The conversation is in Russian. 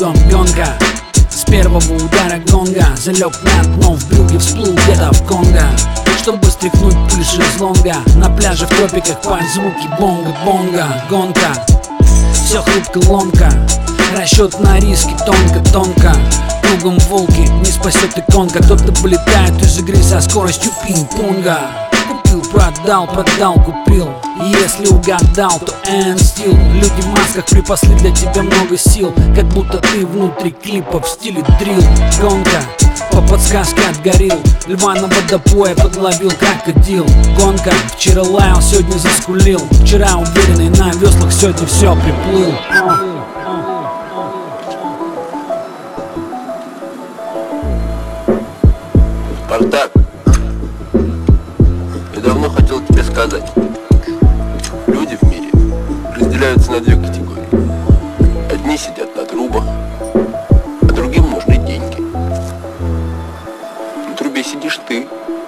бегом гонка. С первого удара гонга залег на дно, в брюке всплыл где-то в Конго, чтобы стряхнуть пыль шезлонга. На пляже в тропиках под звуки бонга-бонга. Гонка, все хрупко, ломка, расчет на риски тонко-тонко. Кругом волки, не спасет иконка. Кто-то вылетает из игры со скоростью пинг-понга. Купил, продал, купил. Если угадал, то and still. Люди в масках припасли для тебя много сил, как будто ты внутри клипа в стиле дрил. Гонка, по подсказке отгорел, льва на водопое подловил крокодил. Гонка, вчера лаял, сегодня заскулил. Вчера уверенный на веслах, сегодня все приплыл. Спартак, я давно хотел тебе сказать. Люди в мире разделяются на две категории. Одни сидят на трубах, а другим нужны деньги. На трубе сидишь ты,